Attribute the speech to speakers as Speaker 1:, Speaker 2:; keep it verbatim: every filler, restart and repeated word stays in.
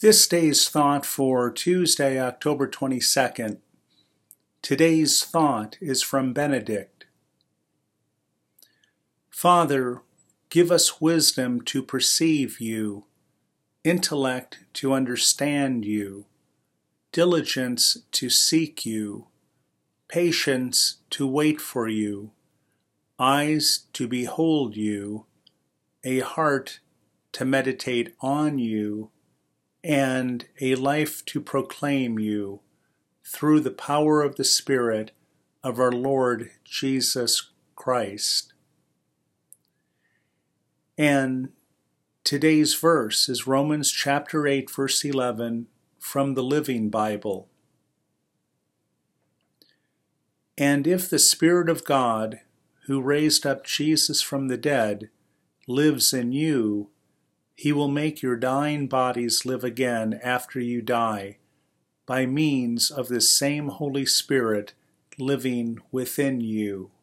Speaker 1: This day's thought for Tuesday, October twenty-second. Today's thought is from Benedict. Father, give us wisdom to perceive you, intellect to understand you, diligence to seek you, patience to wait for you, eyes to behold you, a heart to meditate on you, and a life to proclaim you, through the power of the Spirit of our Lord Jesus Christ. And today's verse is Romans chapter eight, verse eleven, from the Living Bible. And if the Spirit of God, who raised up Jesus from the dead, lives in you, He will make your dying bodies live again after you die, by means of this same Holy Spirit living within you.